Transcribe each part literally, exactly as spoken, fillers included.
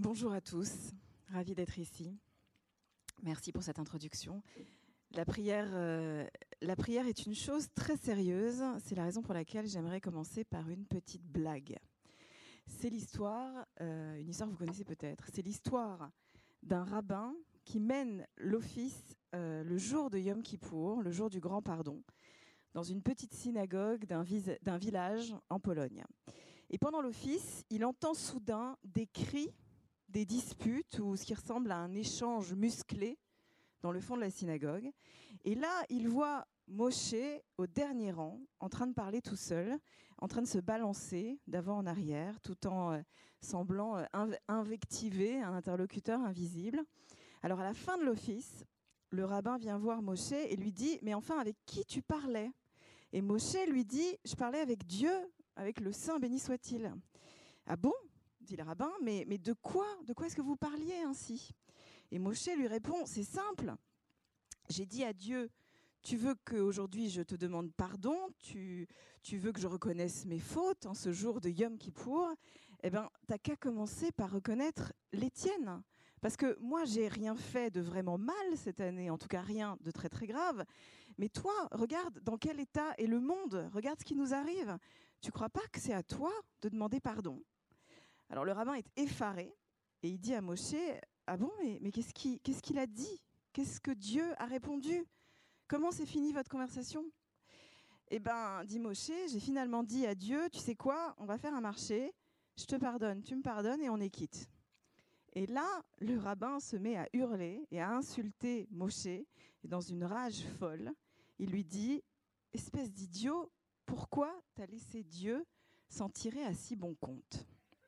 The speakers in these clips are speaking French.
Bonjour à tous, ravie d'être ici. Merci pour cette introduction. La prière, euh, la prière est une chose très sérieuse. C'est la raison pour laquelle j'aimerais commencer par une petite blague. C'est l'histoire, euh, une histoire que vous connaissez peut-être, c'est l'histoire d'un rabbin qui mène l'office euh, le jour de Yom Kippour, le jour du grand pardon, dans une petite synagogue d'un, vis- d'un village en Pologne. Et pendant l'office, il entend soudain des cris, des disputes ou ce qui ressemble à un échange musclé dans le fond de la synagogue. Et là, il voit Moshe au dernier rang, en train de parler tout seul, en train de se balancer d'avant en arrière, tout en euh, semblant euh, inv- invectiver un interlocuteur invisible. Alors à la fin de l'office, le rabbin vient voir Moshe et lui dit « Mais enfin, avec qui tu parlais ?» Et Moshe lui dit « Je parlais avec Dieu, avec le Saint béni soit-il. » « Ah bon ?» dit le rabbin, mais, mais de quoi De quoi est-ce que vous parliez ainsi ? Et Moshe lui répond, c'est simple, j'ai dit à Dieu, tu veux qu'aujourd'hui je te demande pardon, tu, tu veux que je reconnaisse mes fautes en ce jour de Yom Kippour, eh bien, t'as qu'à commencer par reconnaître les tiennes. Parce que moi, j'ai rien fait de vraiment mal cette année, en tout cas rien de très très grave. Mais toi, regarde dans quel état est le monde, regarde ce qui nous arrive. Tu crois pas que c'est à toi de demander pardon ? Alors le rabbin est effaré et il dit à Moshe, ah bon, mais, mais qu'est-ce qu'il, qu'est-ce qu'il a dit ? Qu'est-ce que Dieu a répondu ? Comment s'est finie votre conversation ? Eh bien, dit Moshe, j'ai finalement dit à Dieu, tu sais quoi, on va faire un marché, je te pardonne, tu me pardonnes et on est quitte. Et là, le rabbin se met à hurler et à insulter Moshe, et dans une rage folle, il lui dit, espèce d'idiot, pourquoi t'as laissé Dieu s'en tirer à si bon compte ?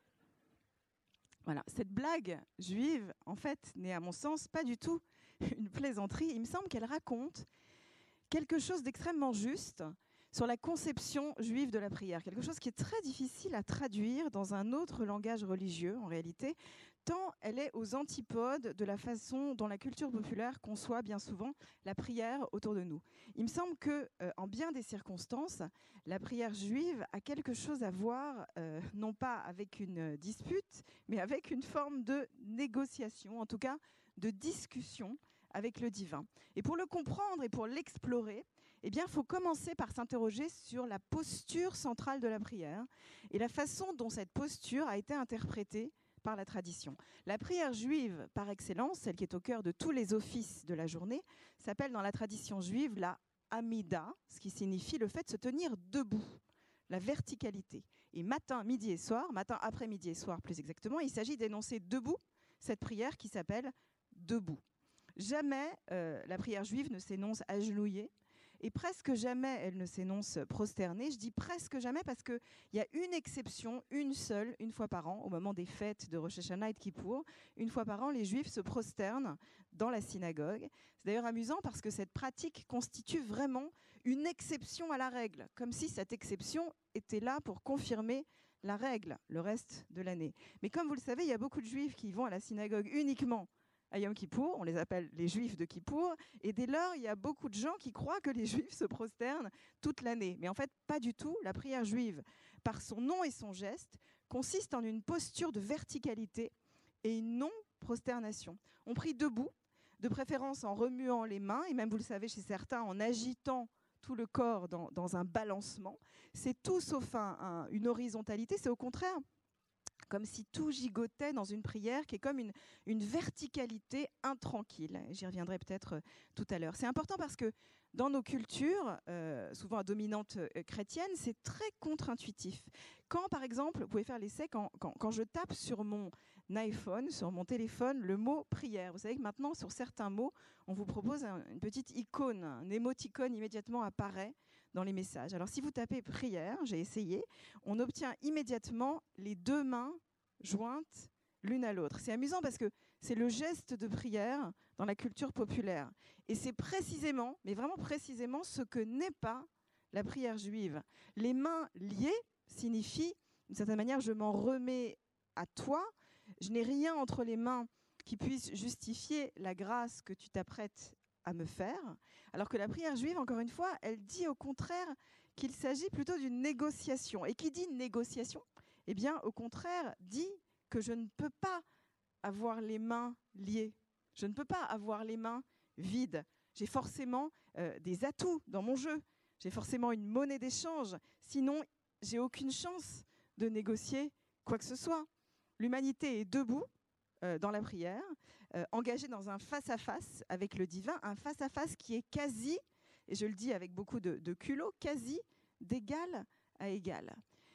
Voilà, cette blague juive, en fait, n'est à mon sens pas du tout une plaisanterie. Il me semble qu'elle raconte quelque chose d'extrêmement juste sur la conception juive de la prière, quelque chose qui est très difficile à traduire dans un autre langage religieux, en réalité, tant elle est aux antipodes de la façon dont la culture populaire conçoit bien souvent la prière autour de nous. Il me semble que, euh, en bien des circonstances, la prière juive a quelque chose à voir, euh, non pas avec une dispute, mais avec une forme de négociation, en tout cas de discussion avec le divin. Et pour le comprendre et pour l'explorer, eh bien, il faut commencer par s'interroger sur la posture centrale de la prière et la façon dont cette posture a été interprétée par la tradition. La prière juive par excellence, celle qui est au cœur de tous les offices de la journée, s'appelle dans la tradition juive la Amida, ce qui signifie le fait de se tenir debout, la verticalité. Et matin, midi et soir, matin, après-midi et soir plus exactement, il s'agit d'énoncer debout cette prière qui s'appelle debout. Jamais euh, la prière juive ne s'énonce agenouillée et presque jamais elle ne s'énonce prosternée. Je dis presque jamais parce qu'il y a une exception, une seule, une fois par an, au moment des fêtes de Rosh Hashanah et de Kippour. Une fois par an, les juifs se prosternent dans la synagogue. C'est d'ailleurs amusant parce que cette pratique constitue vraiment une exception à la règle, comme si cette exception était là pour confirmer la règle le reste de l'année. Mais comme vous le savez, il y a beaucoup de juifs qui vont à la synagogue uniquement à Yom Kippour, on les appelle les juifs de Kippour, et dès lors, il y a beaucoup de gens qui croient que les juifs se prosternent toute l'année. Mais en fait, pas du tout. La prière juive, par son nom et son geste, consiste en une posture de verticalité et une non-prosternation. On prie debout, de préférence en remuant les mains, et même, vous le savez, chez certains, en agitant tout le corps dans, dans un balancement. C'est tout sauf un, un, une horizontalité, c'est au contraire comme si tout gigotait dans une prière qui est comme une, une verticalité intranquille. J'y reviendrai peut-être euh, tout à l'heure. C'est important parce que dans nos cultures, euh, souvent à dominante euh, chrétienne, c'est très contre-intuitif. Quand, par exemple, vous pouvez faire l'essai, quand, quand, quand je tape sur mon iPhone, sur mon téléphone, le mot prière. Vous savez que maintenant, sur certains mots, on vous propose un, une petite icône, un émoticône immédiatement apparaît dans les messages. Alors, si vous tapez prière, j'ai essayé, on obtient immédiatement les deux mains jointes l'une à l'autre. C'est amusant parce que c'est le geste de prière dans la culture populaire. Et c'est précisément, mais vraiment précisément, ce que n'est pas la prière juive. Les mains liées signifient, d'une certaine manière, je m'en remets à toi. Je n'ai rien entre les mains qui puisse justifier la grâce que tu t'apprêtes à me faire. Alors que la prière juive, encore une fois, elle dit au contraire qu'il s'agit plutôt d'une négociation. Et qui dit négociation, eh bien, au contraire, dit que je ne peux pas avoir les mains liées. Je ne peux pas avoir les mains vides. J'ai forcément euh, des atouts dans mon jeu. J'ai forcément une monnaie d'échange. Sinon, j'ai aucune chance de négocier quoi que ce soit. L'humanité est debout euh, dans la prière, euh, engagée dans un face-à-face avec le divin, un face-à-face qui est quasi, et je le dis avec beaucoup de, de culot, quasi d'égal à égal.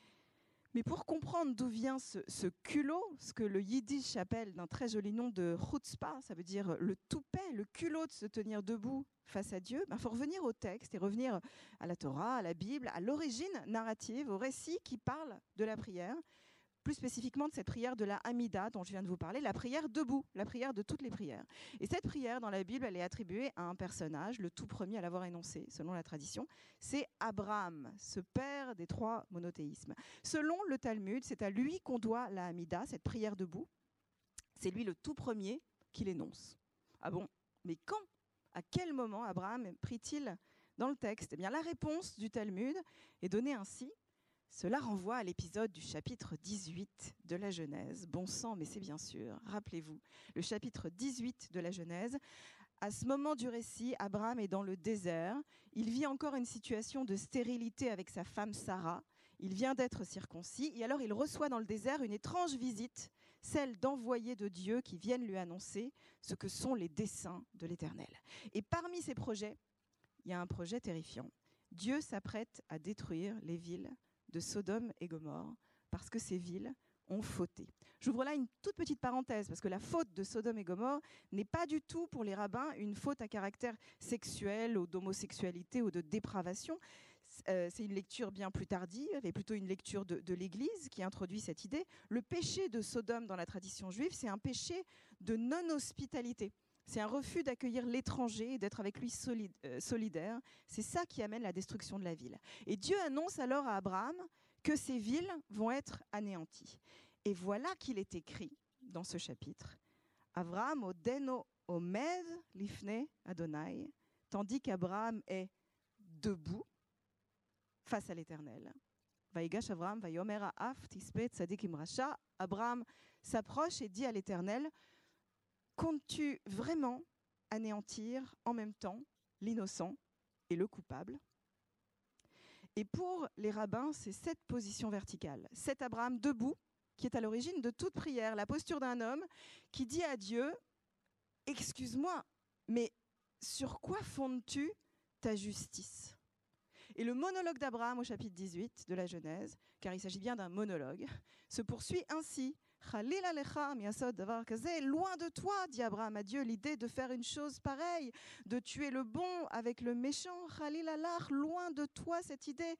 Mais pour comprendre d'où vient ce, ce culot, ce que le yiddish appelle d'un très joli nom de chutzpah, ça veut dire le toupet, le culot de se tenir debout face à Dieu, il ben, faut revenir au texte et revenir à la Torah, à la Bible, à l'origine narrative, au récit qui parle de la prière, plus spécifiquement de cette prière de la Hamida dont je viens de vous parler, la prière debout, la prière de toutes les prières. Et cette prière dans la Bible, elle est attribuée à un personnage, le tout premier à l'avoir énoncé, selon la tradition, c'est Abraham, ce père des trois monothéismes. Selon le Talmud, c'est à lui qu'on doit la Hamida, cette prière debout. C'est lui le tout premier qui l'énonce. Ah bon, mais quand ? À quel moment Abraham prie-t-il dans le texte ? Eh bien, la réponse du Talmud est donnée ainsi. Cela renvoie à l'épisode du chapitre dix-huit de la Genèse. Bon sang, mais c'est bien sûr, rappelez-vous, le chapitre dix-huit de la Genèse. À ce moment du récit, Abraham est dans le désert. Il vit encore une situation de stérilité avec sa femme Sarah. Il vient d'être circoncis et alors il reçoit dans le désert une étrange visite, celle d'envoyés de Dieu qui viennent lui annoncer ce que sont les desseins de l'Éternel. Et parmi ces projets, il y a un projet terrifiant. Dieu s'apprête à détruire les villes de Sodome et Gomorrhe, parce que ces villes ont fauté. J'ouvre là une toute petite parenthèse, parce que la faute de Sodome et Gomorrhe n'est pas du tout pour les rabbins une faute à caractère sexuel ou d'homosexualité ou de dépravation. Euh, c'est une lecture bien plus tardive, et plutôt une lecture de, de l'Église qui introduit cette idée. Le péché de Sodome dans la tradition juive, c'est un péché de non-hospitalité. C'est un refus d'accueillir l'étranger et d'être avec lui solide, euh, solidaire. C'est ça qui amène la destruction de la ville. Et Dieu annonce alors à Abraham que ces villes vont être anéanties. Et voilà qu'il est écrit dans ce chapitre, Abraham odeno omed lifne Adonai, tandis qu'Abraham est debout face à l'Éternel. Vaïgash Abraham vayomer ha'af tispe tzadik imracha. Abraham s'approche et dit à l'Éternel, comptes-tu vraiment anéantir en même temps l'innocent et le coupable ? Et pour les rabbins, c'est cette position verticale, cet Abraham debout, qui est à l'origine de toute prière, la posture d'un homme qui dit à Dieu, « Excuse-moi, mais sur quoi fondes-tu ta justice ?» Et le monologue d'Abraham au chapitre dix-huit de la Genèse, car il s'agit bien d'un monologue, se poursuit ainsi. Loin de toi, dit Abraham à Dieu, l'idée de faire une chose pareille, de tuer le bon avec le méchant. Loin de toi cette idée.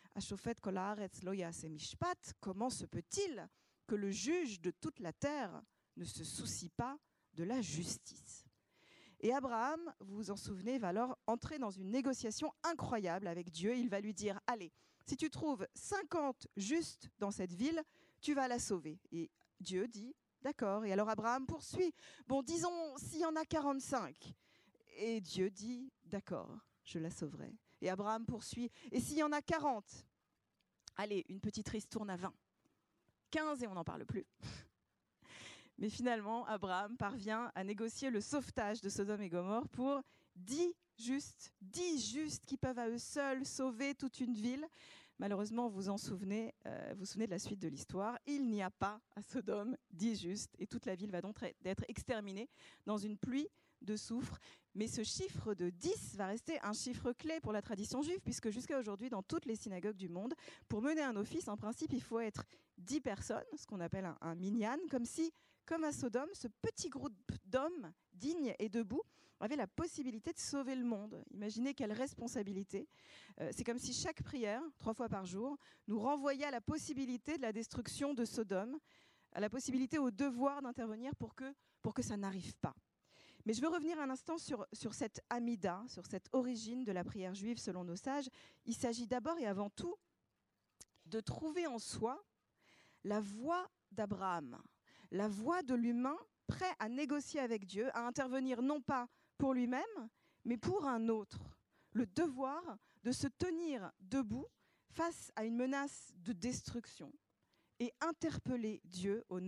Comment se peut-il que le juge de toute la terre ne se soucie pas de la justice ? Et Abraham, vous vous en souvenez, va alors entrer dans une négociation incroyable avec Dieu. Il va lui dire, allez, si tu trouves cinquante justes dans cette ville, tu vas la sauver. Et Dieu dit, d'accord. Et alors Abraham poursuit, bon, disons, s'il y en a quarante-cinq. Et Dieu dit, d'accord, je la sauverai. Et Abraham poursuit, et s'il y en a quarante, allez, une petite ristourne à vingt. quinze et on n'en parle plus. Mais finalement, Abraham parvient à négocier le sauvetage de Sodome et Gomorrhe pour dix justes, dix justes qui peuvent à eux seuls sauver toute une ville. Malheureusement, vous vous en souvenez, euh, vous vous souvenez de la suite de l'histoire. Il n'y a pas à Sodome dix justes et toute la ville va donc être exterminée dans une pluie de soufre. Mais ce chiffre de dix va rester un chiffre clé pour la tradition juive, puisque jusqu'à aujourd'hui, dans toutes les synagogues du monde, pour mener un office, en principe, il faut être dix personnes, ce qu'on appelle un, un minyan, comme si, comme à Sodome, ce petit groupe d'hommes dignes et debout avait la possibilité de sauver le monde. Imaginez quelle responsabilité. Euh, c'est comme si chaque prière, trois fois par jour, nous renvoyait à la possibilité de la destruction de Sodome, à la possibilité, au devoir d'intervenir pour que, pour que ça n'arrive pas. Mais je veux revenir un instant sur, sur cette Hamida, sur cette origine de la prière juive selon nos sages. Il s'agit d'abord et avant tout de trouver en soi la voix d'Abraham, la voix de l'humain prêt à négocier avec Dieu, à intervenir non pas pour lui-même, mais pour un autre. Le devoir de se tenir debout face à une menace de destruction et interpeller Dieu au nom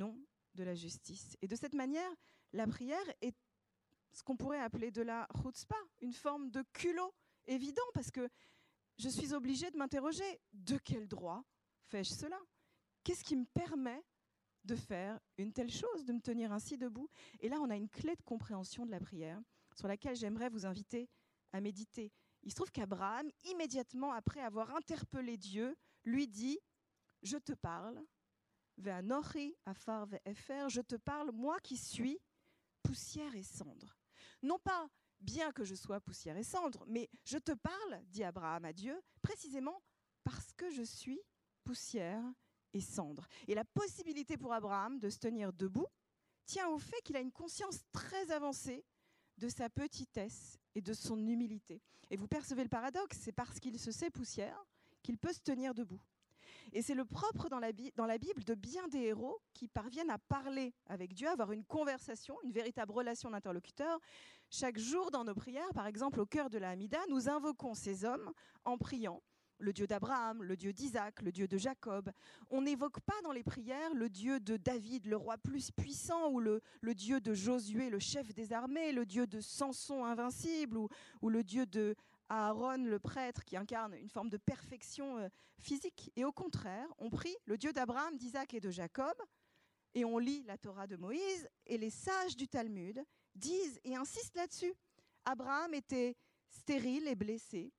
de la justice. Et de cette manière, la prière est ce qu'on pourrait appeler de la chutzpah, une forme de culot évident, parce que je suis obligée de m'interroger, de quel droit fais-je cela? Qu'est-ce qui me permet de faire une telle chose, de me tenir ainsi debout? Et là, on a une clé de compréhension de la prière sur laquelle j'aimerais vous inviter à méditer. Il se trouve qu'Abraham, immédiatement après avoir interpellé Dieu, lui dit « Je te parle, ve'anochi afar ve'efer, je te parle, moi qui suis poussière et cendre. » Non pas bien que je sois poussière et cendre, mais je te parle, dit Abraham à Dieu, précisément parce que je suis poussière et cendre. Et la possibilité pour Abraham de se tenir debout tient au fait qu'il a une conscience très avancée de sa petitesse et de son humilité. Et vous percevez le paradoxe, c'est parce qu'il se sait poussière qu'il peut se tenir debout. Et c'est le propre dans la, dans la Bible de bien des héros qui parviennent à parler avec Dieu, avoir une conversation, une véritable relation d'interlocuteur. Chaque jour dans nos prières, par exemple au cœur de la Hamida, nous invoquons ces hommes en priant le Dieu d'Abraham, le Dieu d'Isaac, le Dieu de Jacob. On n'évoque pas dans les prières le Dieu de David, le roi plus puissant, ou le, le Dieu de Josué, le chef des armées, le Dieu de Samson invincible, ou, ou le Dieu de Aaron, le prêtre, qui incarne une forme de perfection euh, physique. Et au contraire, on prie le Dieu d'Abraham, d'Isaac et de Jacob, et on lit la Torah de Moïse, et les sages du Talmud disent et insistent là-dessus. Abraham était stérile et blessé.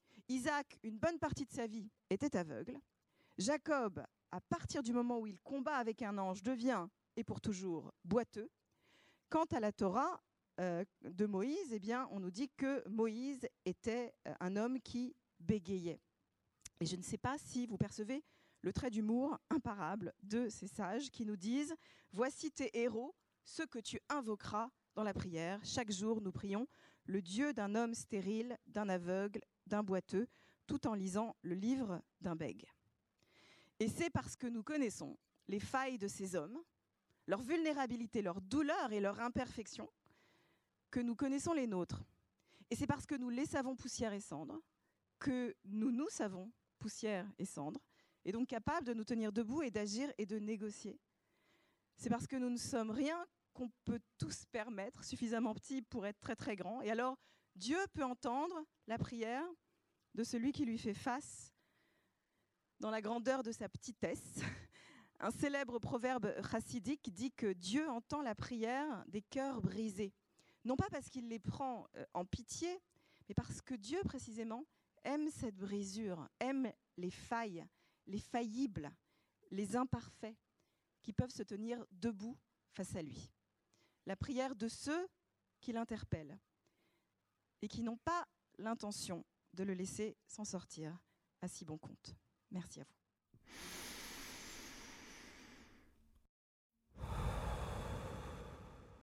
Isaac, une bonne partie de sa vie, était aveugle. Jacob, à partir du moment où il combat avec un ange, devient, et pour toujours, boiteux. Quant à la Torah euh, de Moïse, eh bien, on nous dit que Moïse était euh, un homme qui bégayait. Et je ne sais pas si vous percevez le trait d'humour imparable de ces sages qui nous disent « Voici tes héros, ceux que tu invoqueras dans la prière. Chaque jour, nous prions le Dieu d'un homme stérile, d'un aveugle, d'un boiteux, tout en lisant le livre d'un bègue. » Et c'est parce que nous connaissons les failles de ces hommes, leur vulnérabilité, leur douleur et leur imperfection, que nous connaissons les nôtres. Et c'est parce que nous les savons poussière et cendre, que nous nous savons poussière et cendre, et donc capables de nous tenir debout et d'agir et de négocier. C'est parce que nous ne sommes rien qu'on peut tous permettre, suffisamment petit pour être très très grand. Et alors, Dieu peut entendre la prière de celui qui lui fait face dans la grandeur de sa petitesse. Un célèbre proverbe chassidique dit que Dieu entend la prière des cœurs brisés. Non pas parce qu'il les prend en pitié, mais parce que Dieu, précisément, aime cette brisure, aime les failles, les faillibles, les imparfaits qui peuvent se tenir debout face à lui. La prière de ceux qui l'interpellent et qui n'ont pas l'intention de le laisser s'en sortir à si bon compte.